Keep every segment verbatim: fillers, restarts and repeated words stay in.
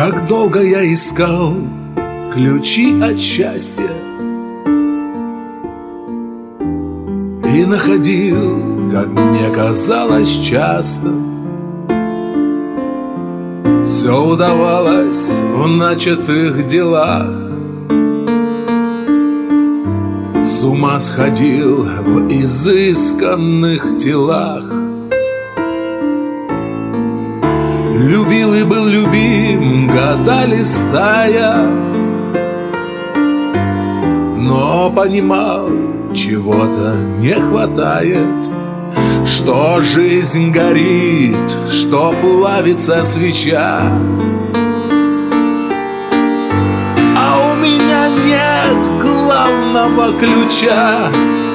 Как долго я искал ключи от счастья и находил, как мне казалось, часто. Все удавалось в начатых делах. С ума сходил в изысканных телах. Любил и был любим года листая, но понимал, чего-то не хватает, что жизнь горит, что плавится свеча, а у меня нет главного ключа.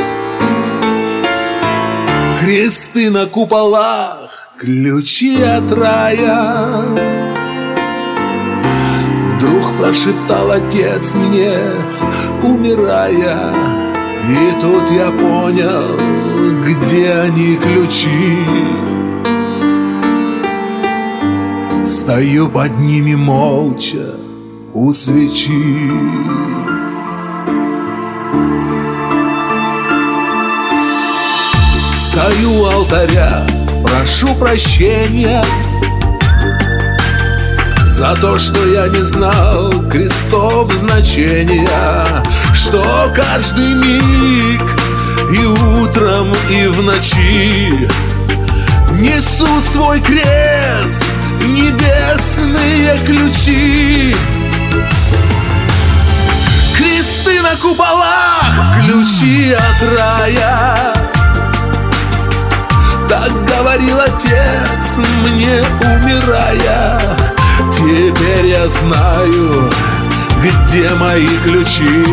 Кресты на куполах, ключи от рая. Вдруг прошептал отец мне, умирая, и тут я понял, где они, ключи. Стою под ними молча у свечи. Стою у алтаря, прошу прощения за то, что я не знал крестов значения, что каждый миг и утром, и в ночи несут свой крест небесные ключи. Кресты на куполах, ключи от рая. Так говорил отец мне, умирая. Теперь я знаю, где мои ключи.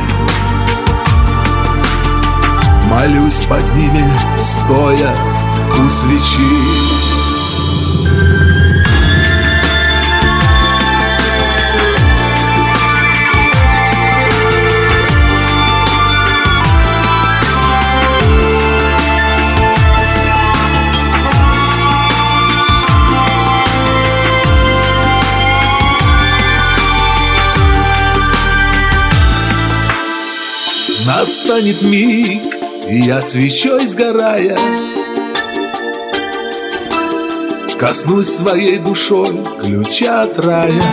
Молюсь под ними, стоя у свечи. Настанет миг, и я свечой сгорая коснусь своей душой ключа от рая.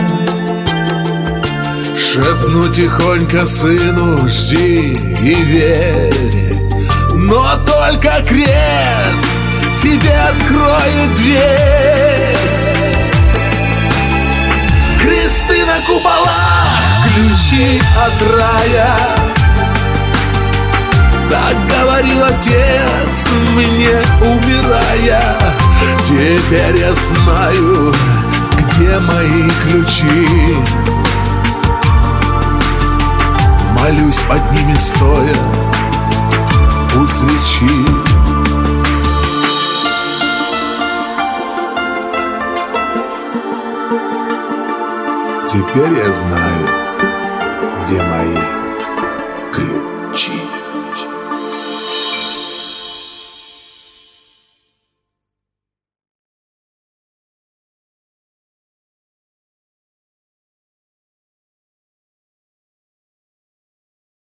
Шепну тихонько сыну, жди и верь, но только крест тебе откроет дверь. Кресты на куполах, ключи от рая. Так говорил отец мне, умирая. Теперь я знаю, где мои ключи. Молюсь под ними, стоя у свечи. Теперь я знаю, где мои ключи.